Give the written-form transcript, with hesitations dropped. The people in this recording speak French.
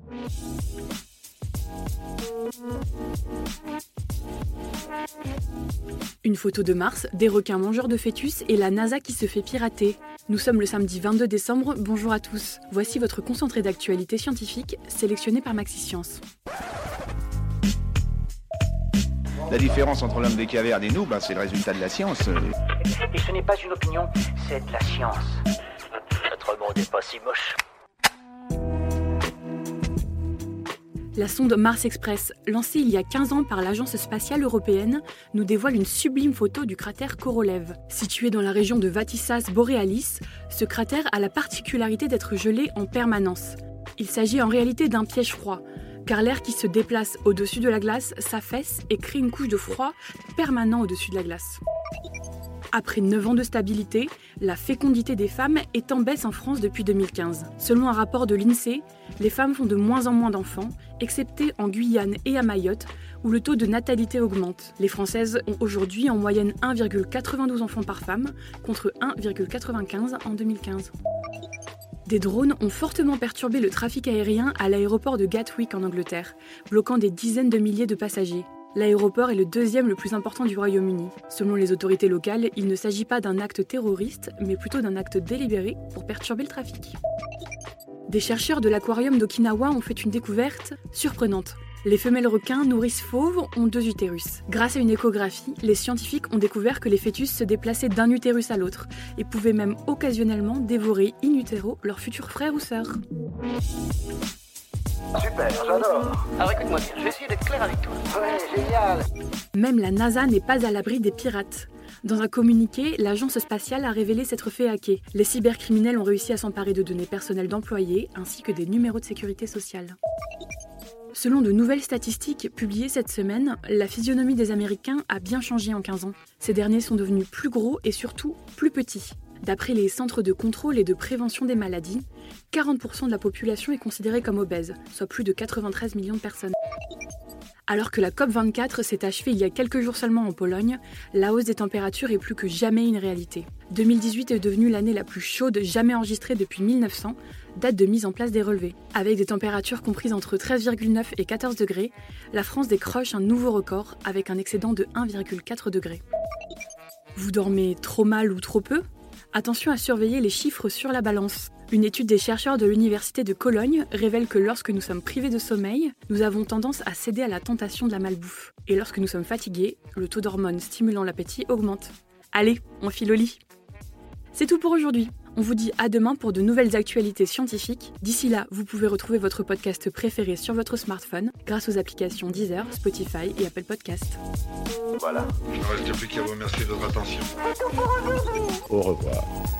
Une photo de Mars, des requins mangeurs de fœtus et la NASA qui se fait pirater. Nous sommes le samedi 22 décembre, bonjour à tous. Voici votre concentré d'actualité scientifique sélectionné par MaxiScience. La différence entre l'homme des cavernes et nous, c'est le résultat de la science. Et ce n'est pas une opinion, c'est de la science. Notre monde n'est pas si moche. La sonde Mars Express, lancée il y a 15 ans par l'Agence spatiale européenne, nous dévoile une sublime photo du cratère Korolev. Situé dans la région de Vatissas Borealis, ce cratère a la particularité d'être gelé en permanence. Il s'agit en réalité d'un piège froid, car l'air qui se déplace au-dessus de la glace s'affaisse et crée une couche de froid permanent au-dessus de la glace. Après 9 ans de stabilité, la fécondité des femmes est en baisse en France depuis 2015. Selon un rapport de l'INSEE, les femmes font de moins en moins d'enfants, excepté en Guyane et à Mayotte, où le taux de natalité augmente. Les Françaises ont aujourd'hui en moyenne 1,92 enfants par femme, contre 1,95 en 2015. Des drones ont fortement perturbé le trafic aérien à l'aéroport de Gatwick en Angleterre, bloquant des dizaines de milliers de passagers. L'aéroport est le deuxième le plus important du Royaume-Uni. Selon les autorités locales, il ne s'agit pas d'un acte terroriste, mais plutôt d'un acte délibéré pour perturber le trafic. Des chercheurs de l'aquarium d'Okinawa ont fait une découverte surprenante. Les femelles requins nourrices fauves ont 2 utérus. Grâce à une échographie, les scientifiques ont découvert que les fœtus se déplaçaient d'un utérus à l'autre et pouvaient même occasionnellement dévorer in utero leurs futurs frères ou sœurs. Super, j'adore. Alors écoute-moi bien, je vais essayer d'être clair avec toi. Ouais, génial. Même la NASA n'est pas à l'abri des pirates. Dans un communiqué, l'agence spatiale a révélé s'être fait hacker. Les cybercriminels ont réussi à s'emparer de données personnelles d'employés ainsi que des numéros de sécurité sociale. Selon de nouvelles statistiques publiées cette semaine, la physionomie des Américains a bien changé en 15 ans. Ces derniers sont devenus plus gros et surtout plus petits. D'après les centres de contrôle et de prévention des maladies, 40% de la population est considérée comme obèse, soit plus de 93 millions de personnes. Alors que la COP24 s'est achevée il y a quelques jours seulement en Pologne, la hausse des températures est plus que jamais une réalité. 2018 est devenue l'année la plus chaude jamais enregistrée depuis 1900, date de mise en place des relevés. Avec des températures comprises entre 13,9 et 14 degrés, la France décroche un nouveau record avec un excédent de 1,4 degré. Vous dormez trop mal ou trop peu ? Attention à surveiller les chiffres sur la balance. Une étude des chercheurs de l'université de Cologne révèle que lorsque nous sommes privés de sommeil, nous avons tendance à céder à la tentation de la malbouffe. Et lorsque nous sommes fatigués, le taux d'hormones stimulant l'appétit augmente. Allez, on file au lit. C'est tout pour aujourd'hui. On vous dit à demain pour de nouvelles actualités scientifiques. D'ici là, vous pouvez retrouver votre podcast préféré sur votre smartphone grâce aux applications Deezer, Spotify et Apple Podcasts. Voilà. Il ne reste plus qu'à vous remercier de votre attention. Au revoir.